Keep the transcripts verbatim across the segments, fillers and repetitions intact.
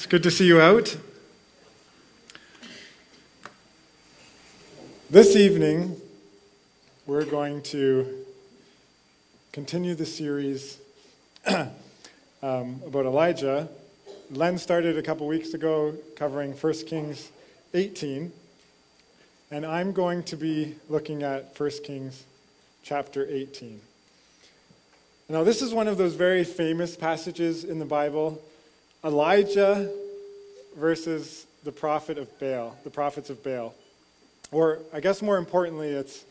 It's good to see you out. This evening, we're going to continue the series um, about Elijah. Len started a couple weeks ago covering First Kings eighteen, and I'm going to be looking at First Kings chapter eighteen. Now, this is one of those very famous passages in the Bible. Elijah versus the prophet of Baal, the prophets of Baal. Or, I guess more importantly, it's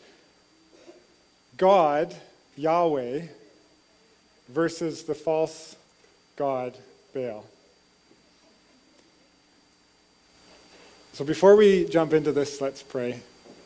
God, Yahweh, versus the false god, Baal. So before we jump into this, let's pray.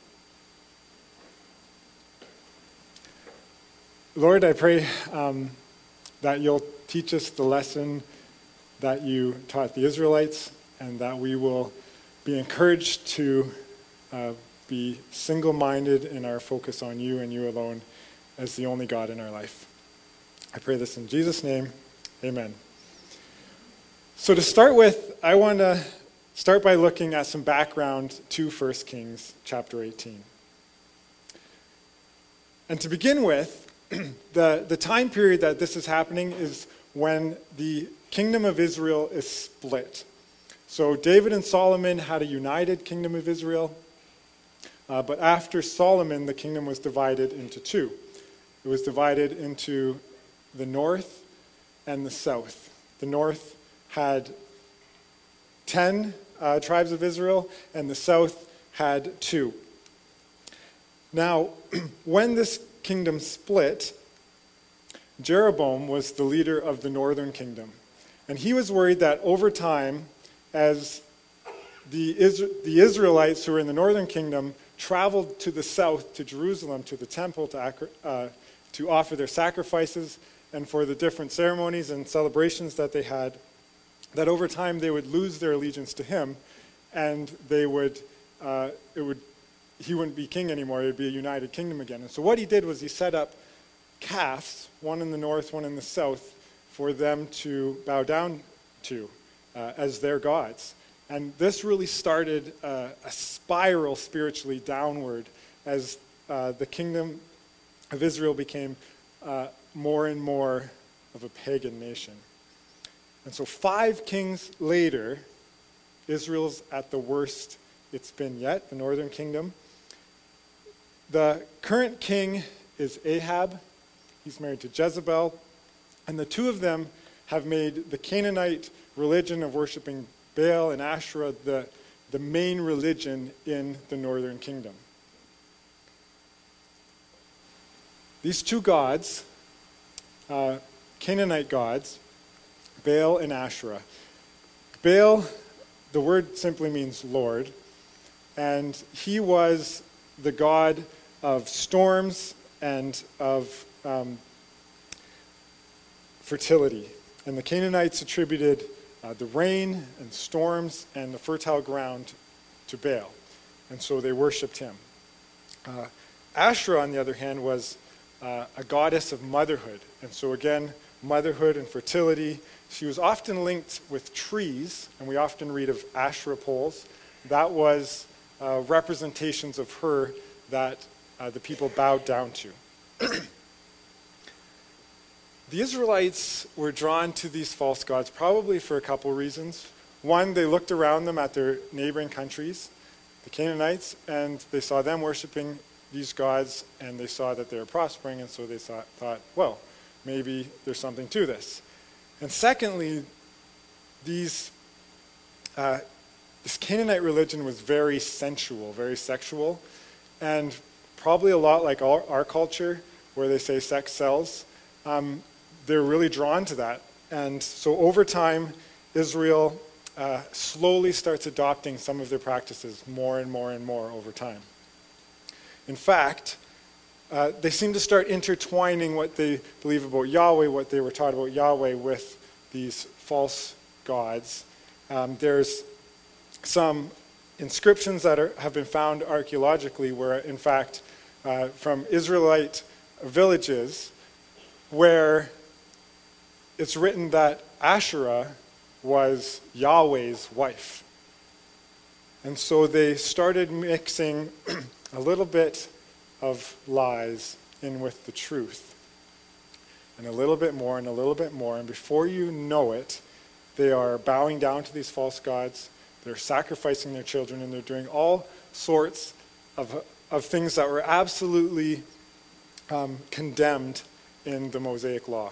Lord, I pray um, that you'll teach us the lesson that you taught the Israelites, and that we will be encouraged to uh, be single-minded in our focus on you and you alone as the only God in our life. I pray this in Jesus' name, amen. So to start with, I want to start by looking at some background to First Kings chapter eighteen. And to begin with, the, the time period that this is happening is when the kingdom of Israel is split. So David and Solomon had a united kingdom of Israel, uh, but after Solomon, the kingdom was divided into two. It was divided into the north and the south. The north had ten uh, tribes of Israel, and the south had two. Now, when this kingdom split, Jeroboam was the leader of the northern kingdom. And he was worried that over time, as the, Isra- the Israelites who were in the northern kingdom traveled to the south, to Jerusalem, to the temple, to, uh, to offer their sacrifices and for the different ceremonies and celebrations that they had, that over time they would lose their allegiance to him, and they would, uh, it would, he wouldn't be king anymore. It would be a united kingdom again. And so what he did was he set up calves, one in the north, one in the south, for them to bow down to uh, as their gods. And this really started uh, a spiral spiritually downward as uh, the kingdom of Israel became uh, more and more of a pagan nation. And so five kings later, Israel's at the worst it's been yet, the northern kingdom. The current king is Ahab. He's married to Jezebel. And the two of them have made the Canaanite religion of worshiping Baal and Asherah the, the main religion in the northern kingdom. These two gods, uh, Canaanite gods, Baal and Asherah. Baal, the word simply means Lord, and he was the god of storms and of um, fertility. And the Canaanites attributed uh, the rain and storms and the fertile ground to Baal. And so they worshipped him. Uh, Asherah, on the other hand, was uh, a goddess of motherhood. And so again, motherhood and fertility. She was often linked with trees, and we often read of Asherah poles. That was uh, representations of her that uh, the people bowed down to. The Israelites were drawn to these false gods probably for a couple reasons. One, they looked around them at their neighboring countries, the Canaanites, and they saw them worshiping these gods, and they saw that they were prospering, and so they thought, thought well, maybe there's something to this. And secondly, these, uh, this Canaanite religion was very sensual, very sexual, and probably a lot like our, our culture, where they say sex sells. Um, they're really drawn to that. And so over time, Israel uh, slowly starts adopting some of their practices more and more and more over time. In fact, uh, they seem to start intertwining what they believe about Yahweh, what they were taught about Yahweh, with these false gods. Um, there's some inscriptions that are, have been found archaeologically where, in fact, uh, from Israelite villages, where it's written that Asherah was Yahweh's wife. And so they started mixing a little bit of lies in with the truth. And a little bit more and a little bit more. And before you know it, they are bowing down to these false gods. They're sacrificing their children, and they're doing all sorts of, of things that were absolutely um, condemned in the Mosaic Law.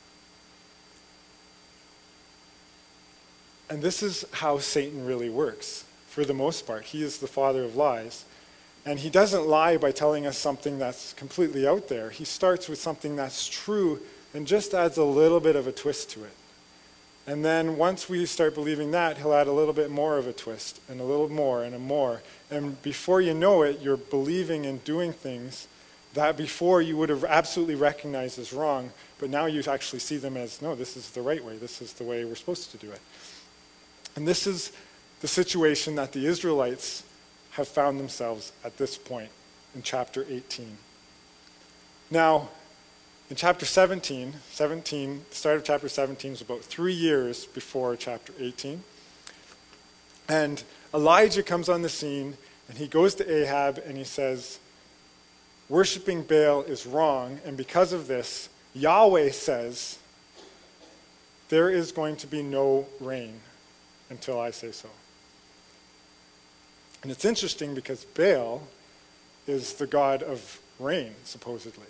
And this is how Satan really works, for the most part. He is the father of lies. And he doesn't lie by telling us something that's completely out there. He starts with something that's true and just adds a little bit of a twist to it. And then once we start believing that, he'll add a little bit more of a twist, and a little more, and a more. And before you know it, you're believing and doing things that before you would have absolutely recognized as wrong, but now you actually see them as, no, this is the right way. This is the way we're supposed to do it. And this is the situation that the Israelites have found themselves at this point in chapter eighteen. Now, in chapter seventeen, seventeen, the start of chapter seventeen is about three years before chapter eighteen. And Elijah comes on the scene, and he goes to Ahab, and he says, worshiping Baal is wrong, and because of this, Yahweh says, there is going to be no rain until I say so. And it's interesting because Baal is the god of rain, supposedly.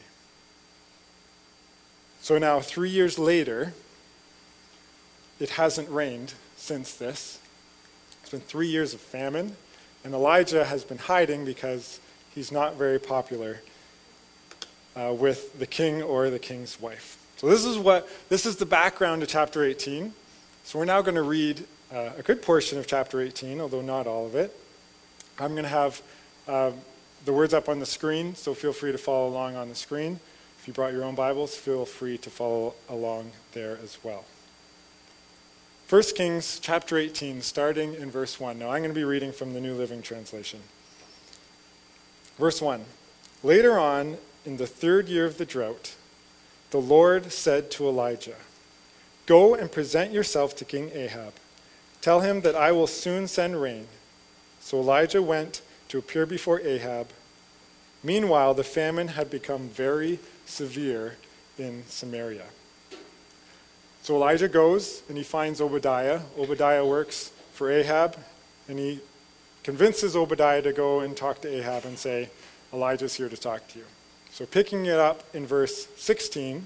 So now, three years later, it hasn't rained since this. It's been three years of famine, and Elijah has been hiding because he's not very popular uh, with the king or the king's wife. So this is what this is the background to chapter eighteen. So we're now going to read uh, a good portion of chapter eighteen, although not all of it. I'm going to have uh, the words up on the screen, so feel free to follow along on the screen. If you brought your own Bibles, feel free to follow along there as well. First Kings chapter eighteen, starting in verse one. Now I'm going to be reading from the New Living Translation. Verse one. Later on, in the third year of the drought, the Lord said to Elijah, go and present yourself to King Ahab. Tell him that I will soon send rain. So Elijah went to appear before Ahab. Meanwhile, the famine had become very severe in Samaria. So Elijah goes and he finds Obadiah. Obadiah works for Ahab, and he convinces Obadiah to go and talk to Ahab and say, Elijah's here to talk to you. So picking it up in verse sixteen.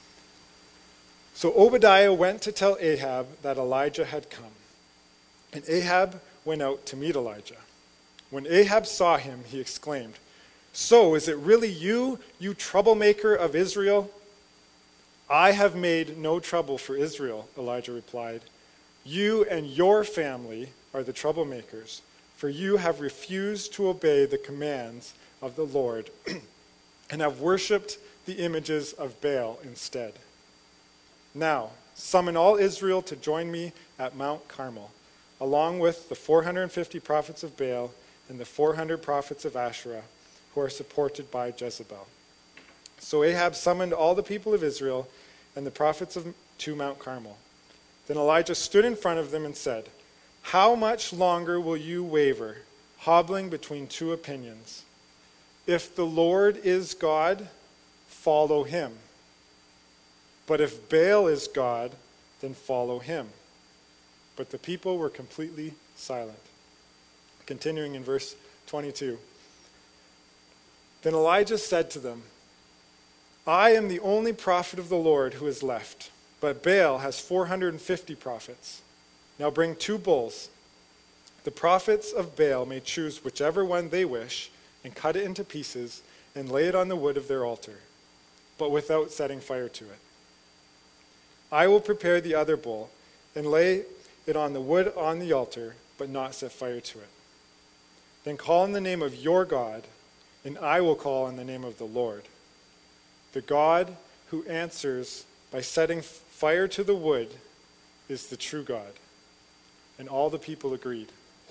So Obadiah went to tell Ahab that Elijah had come. And Ahab went out to meet Elijah. When Ahab saw him, he exclaimed, so is it really you, you troublemaker of Israel? I have made no trouble for Israel, Elijah replied. You and your family are the troublemakers, for you have refused to obey the commands of the Lord and have worshipped the images of Baal instead. Now, summon all Israel to join me at Mount Carmel, along with the four hundred fifty prophets of Baal and the four hundred prophets of Asherah, who are supported by Jezebel. So Ahab summoned all the people of Israel and the prophets of, to Mount Carmel. Then Elijah stood in front of them and said, how much longer will you waver, hobbling between two opinions? If the Lord is God, follow him. But if Baal is God, then follow him. But the people were completely silent. Continuing in verse twenty-two. Then Elijah said to them, I am the only prophet of the Lord who is left, but Baal has four hundred fifty prophets. Now bring two bulls. The prophets of Baal may choose whichever one they wish and cut it into pieces and lay it on the wood of their altar, but without setting fire to it. I will prepare the other bull and lay it on the wood on the altar, but not set fire to it. Then call in the name of your God, and I will call in the name of the Lord. The God who answers by setting fire to the wood is the true God. And all the people agreed.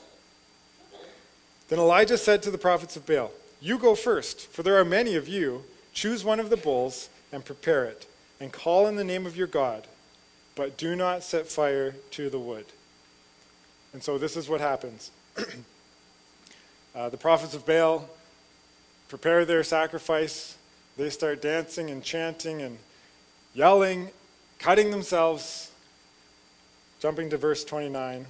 Then Elijah said to the prophets of Baal, you go first, for there are many of you. Choose one of the bulls and prepare it, and call in the name of your God. but do not set fire to the wood. And so this is what happens. uh, the prophets of Baal prepare their sacrifice. They start dancing and chanting and yelling, cutting themselves. Jumping to verse twenty-nine.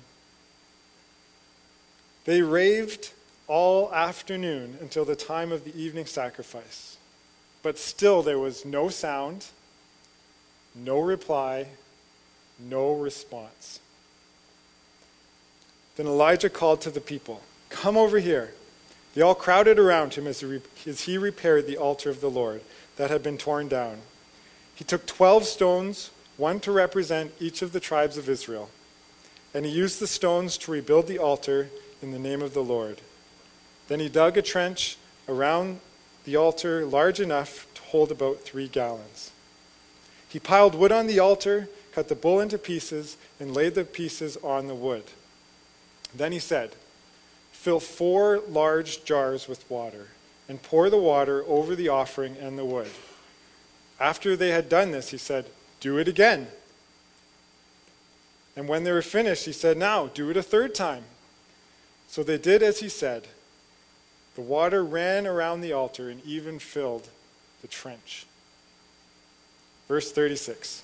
They raved all afternoon until the time of the evening sacrifice. But still there was no sound, no reply, no response. Then Elijah called to the people, "Come over here." They all crowded around him as he repaired the altar of the Lord that had been torn down. He took twelve stones, one to represent each of the tribes of Israel, and he used the stones to rebuild the altar in the name of the Lord. Then he dug a trench around the altar large enough to hold about three gallons. He piled wood on the altar, cut the bull into pieces, and laid the pieces on the wood. Then he said, "Fill four large jars with water, and pour the water over the offering and the wood." After they had done this, he said, "Do it again." And when they were finished, he said, "Now, do it a third time." So they did as he said. The water ran around the altar and even filled the trench. Verse thirty-six.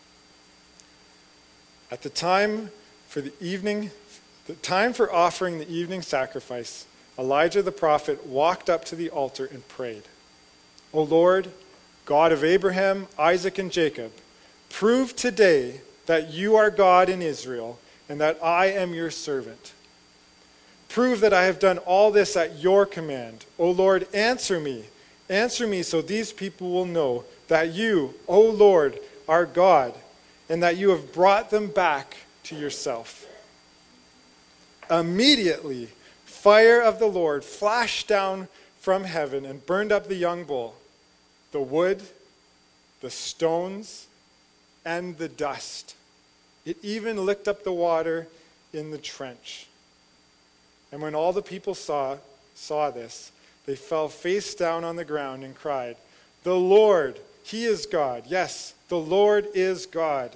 At the time for the evening, the time for offering the evening sacrifice, Elijah the prophet walked up to the altar and prayed, "O Lord, God of Abraham, Isaac, and Jacob, prove today that you are God in Israel and that I am your servant. Prove that I have done all this at your command. O Lord, answer me. Answer me so these people will know that you, O Lord, are God, and that you have brought them back to yourself." Immediately, fire of the Lord flashed down from heaven and burned up the young bull, the wood, the stones, and the dust. It even licked up the water in the trench. And when all the people saw, saw this, they fell face down on the ground and cried, "The Lord, He is God. Yes, the Lord is God."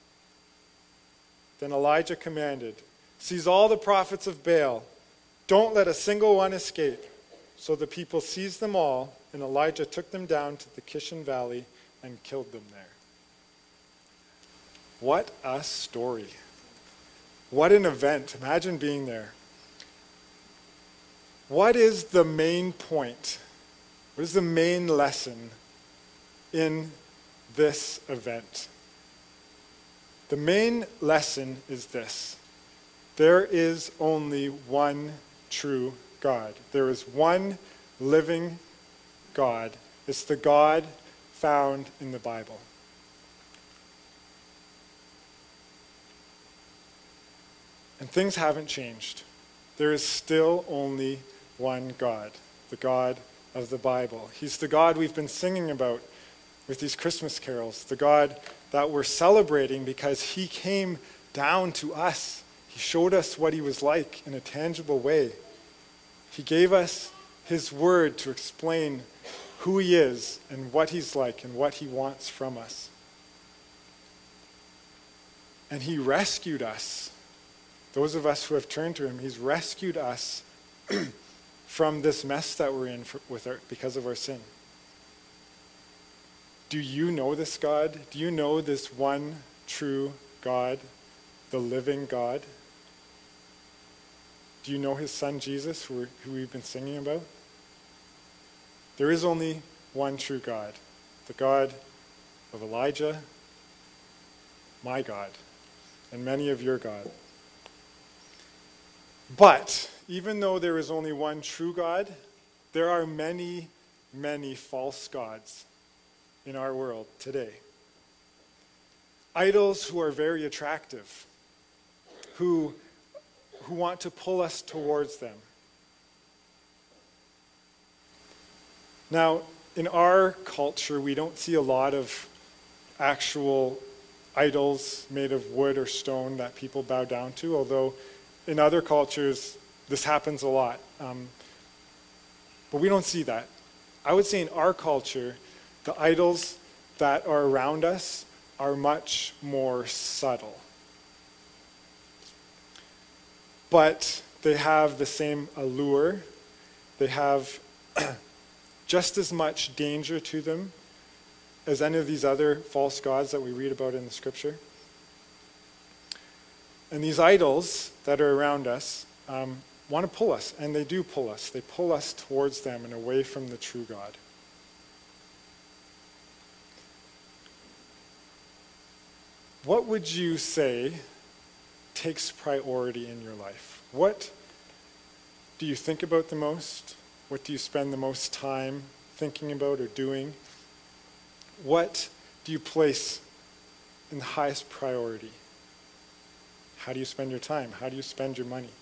Then Elijah commanded, "Seize all the prophets of Baal. Don't let a single one escape." So the people seized them all, and Elijah took them down to the Kishon Valley and killed them there. What a story. What an event. Imagine being there. What is the main point? What is the main lesson in this event? The main lesson is this: there is only one true God. There is one living God. It's the God found in the Bible. And things haven't changed. There is still only one God, the God of the Bible. He's the God we've been singing about with these Christmas carols, the God that we're celebrating because He came down to us. He showed us what He was like in a tangible way. He gave us His word to explain who He is and what He's like and what He wants from us. And He rescued us. Those of us who have turned to Him, He's rescued us from this mess that we're in for, with our, because of our sin. Do you know this God? Do you know this one true God, the living God? Do you know His Son Jesus, who, who we've been singing about? There is only one true God, the God of Elijah, my God, and many of your God. But even though there is only one true God, there are many, many false gods in our world today. Idols who are very attractive, who, who want to pull us towards them. Now, in our culture, we don't see a lot of actual idols made of wood or stone that people bow down to, although in other cultures, this happens a lot. Um, but we don't see that. I would say in our culture, the idols that are around us are much more subtle. But they have the same allure. They have just as much danger to them as any of these other false gods that we read about in the scripture. And these idols that are around us um, want to pull us, and they do pull us. They pull us towards them and away from the true God. What would you say takes priority in your life? What do you think about the most? What do you spend the most time thinking about or doing? What do you place in the highest priority? How do you spend your time? How do you spend your money?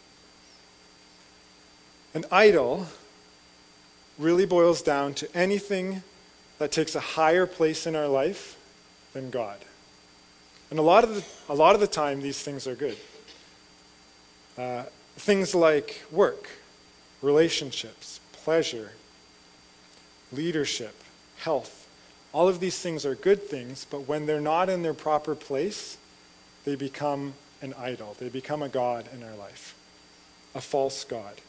An idol really boils down to anything that takes a higher place in our life than God. And a lot of the, a lot of the time, these things are good. Uh, things like work, relationships, pleasure, leadership, health. All of these things are good things, but when they're not in their proper place, they become an idol. They become a god in our life, a false god.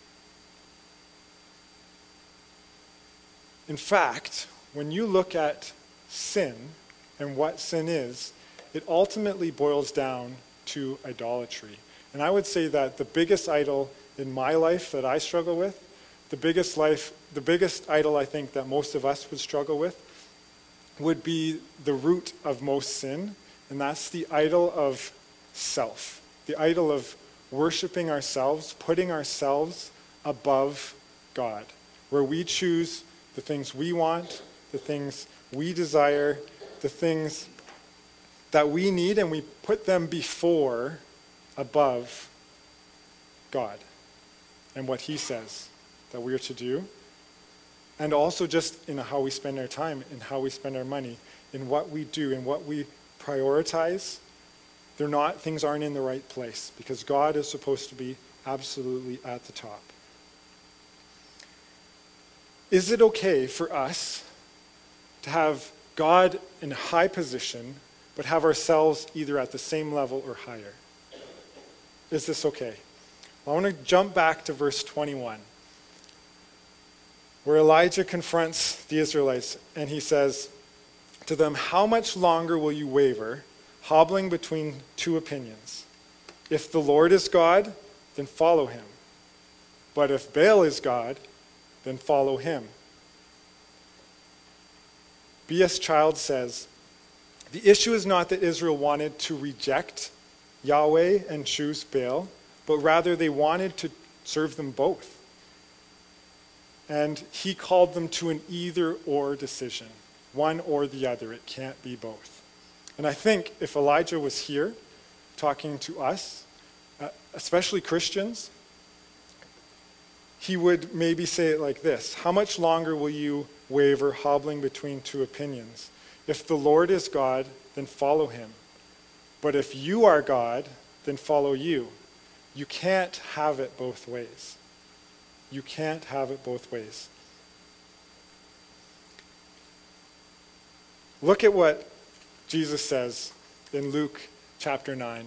In fact, when you look at sin and what sin is, it ultimately boils down to idolatry. And I would say that the biggest idol in my life that I struggle with, the biggest life, the biggest idol I think that most of us would struggle with, would be the root of most sin, and that's the idol of self, the idol of worshiping ourselves, putting ourselves above God, where we choose the things we want, the things we desire, the things that we need, and we put them before, above God and what he says that we are to do. And also just in how we spend our time, in how we spend our money, in what we do, in what we prioritize. They're not, things aren't in the right place because God is supposed to be absolutely at the top. Is it okay for us to have God in a high position, but have ourselves either at the same level or higher? Is this okay? Well, I want to jump back to verse twenty-one, where Elijah confronts the Israelites, and he says to them, "How much longer will you waver, hobbling between two opinions? If the Lord is God, then follow him. But if Baal is God, then follow him." B S Childs says, "The issue is not that Israel wanted to reject Yahweh and choose Baal, but rather they wanted to serve them both. And he called them to an either-or decision, one or the other. It can't be both." And I think if Elijah was here talking to us, uh, especially Christians, he would maybe say it like this: "How much longer will you waver, hobbling between two opinions? If the Lord is God, then follow him. But if you are God, then follow you. You can't have it both ways." You can't have it both ways. Look at what Jesus says in Luke chapter nine,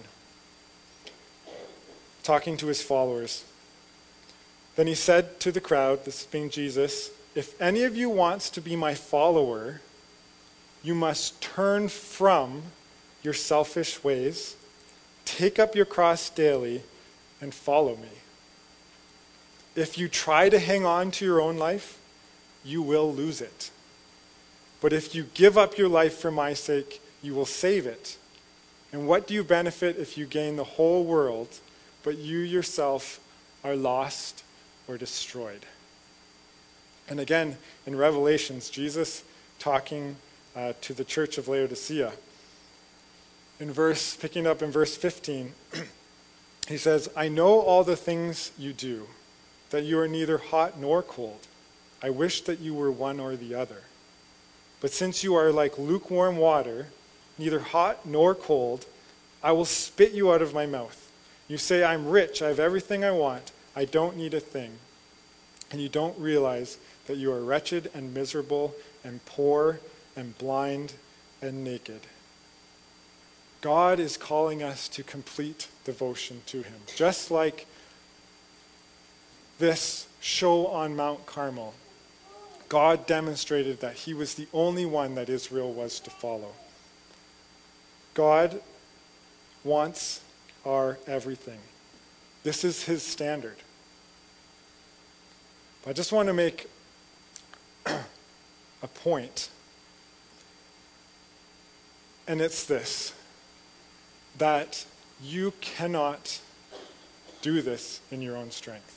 talking to his followers. Then he said to the crowd, this being Jesus, "If any of you wants to be my follower, you must turn from your selfish ways, take up your cross daily, and follow me. If you try to hang on to your own life, you will lose it. But if you give up your life for my sake, you will save it. And what do you benefit if you gain the whole world, but you yourself are lost or destroyed?" And again, in Revelations, Jesus talking uh, to the church of Laodicea. In verse, picking up in verse fifteen, he says, "I know all the things you do, that you are neither hot nor cold. I wish that you were one or the other. But since you are like lukewarm water, neither hot nor cold, I will spit you out of my mouth. You say, 'I'm rich, I have everything I want, I don't need a thing.' And you don't realize that you are wretched and miserable and poor and blind and naked." God is calling us to complete devotion to him. Just like this show on Mount Carmel, God demonstrated that he was the only one that Israel was to follow. God wants our everything. This is his standard. I just want to make a point, and it's this, that you cannot do this in your own strength.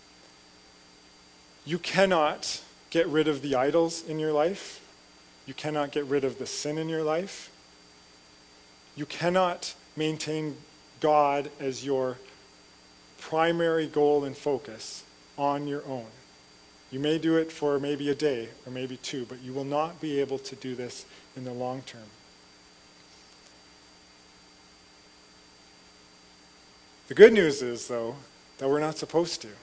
You cannot get rid of the idols in your life. You cannot get rid of the sin in your life. You cannot maintain God as your primary goal and focus on your own. You may do it for maybe a day or maybe two, but you will not be able to do this in the long term. The good news is, though, that we're not supposed to.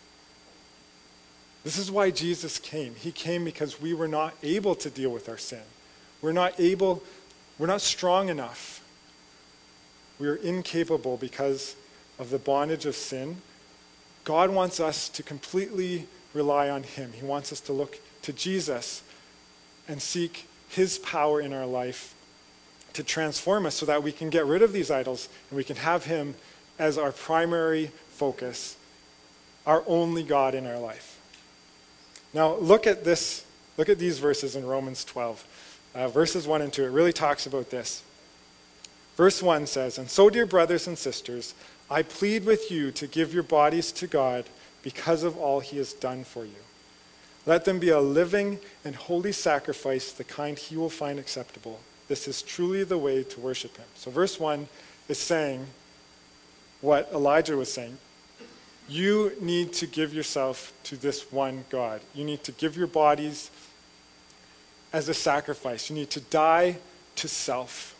This is why Jesus came. He came because we were not able to deal with our sin. We're not able, we're not strong enough. We are incapable because of the bondage of sin. God wants us to completely rely on him. He wants us to look to Jesus and seek his power in our life to transform us so that we can get rid of these idols and we can have him as our primary focus, our only God in our life. Now look at this, look at these verses in Romans twelve. Uh, verses one and two, it really talks about this. Verse one says, "And so, dear brothers and sisters, I plead with you to give your bodies to God because of all he has done for you. Let them be a living and holy sacrifice, the kind he will find acceptable. This is truly the way to worship him." So verse one is saying what Elijah was saying. You need to give yourself to this one God. You need to give your bodies as a sacrifice. You need to die to self.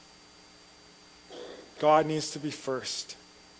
God needs to be first.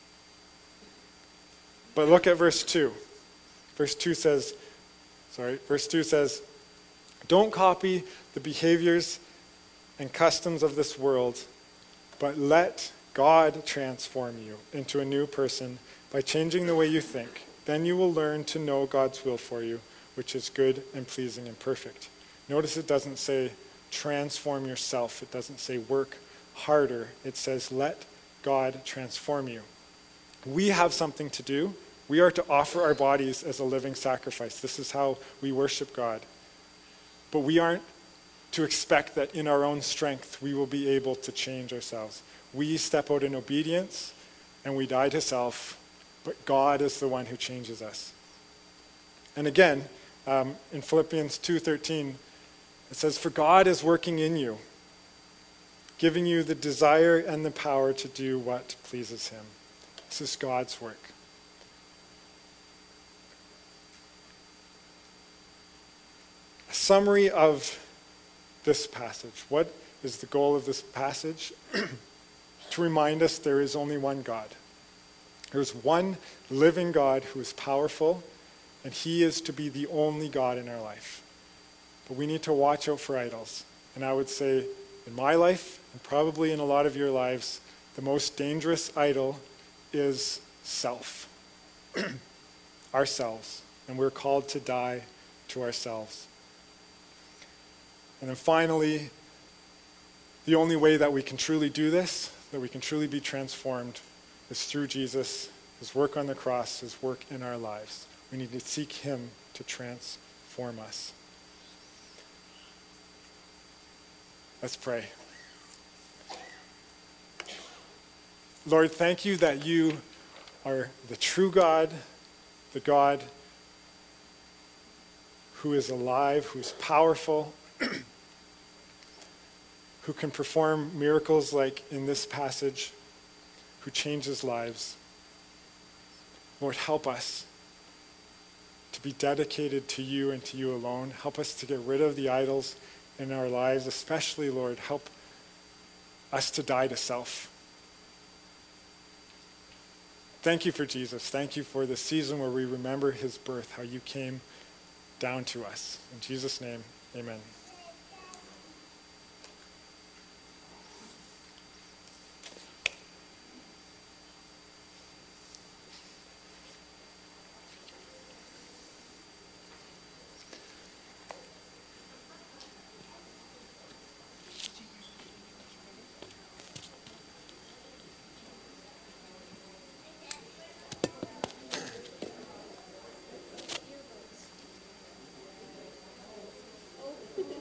But look at verse two. Verse two says, sorry, verse two says, "Don't copy the behaviors and customs of this world, but let God transform you into a new person by changing the way you think. Then you will learn to know God's will for you, which is good and pleasing and perfect." Notice it doesn't say transform yourself. It doesn't say work harder. It says let God transform you. We have something to do. We are to offer our bodies as a living sacrifice. This is how we worship God. But we aren't to expect that in our own strength we will be able to change ourselves. We step out in obedience and we die to self, but God is the one who changes us. And again, um, in Philippians two thirteen, it says, "For God is working in you, giving you the desire and the power to do what pleases him." This is God's work. A summary of this passage. What is the goal of this passage? To remind us there is only one God. There is one living God who is powerful, and he is to be the only God in our life. But we need to watch out for idols. And I would say in my life, and probably in a lot of your lives, the most dangerous idol is self. Ourselves. And we're called to die to ourselves. And then finally, the only way that we can truly do this, that we can truly be transformed, is through Jesus, his work on the cross, his work in our lives. We need to seek him to transform us. Let's pray. Lord, thank you that you are the true God, the God who is alive, who is powerful, who can perform miracles like in this passage, who changes lives. Lord, help us to be dedicated to you and to you alone. Help us to get rid of the idols in our lives, especially, Lord, help us to die to self. Thank you for Jesus. Thank you for the season where we remember his birth, how you came down to us. In Jesus' name, amen.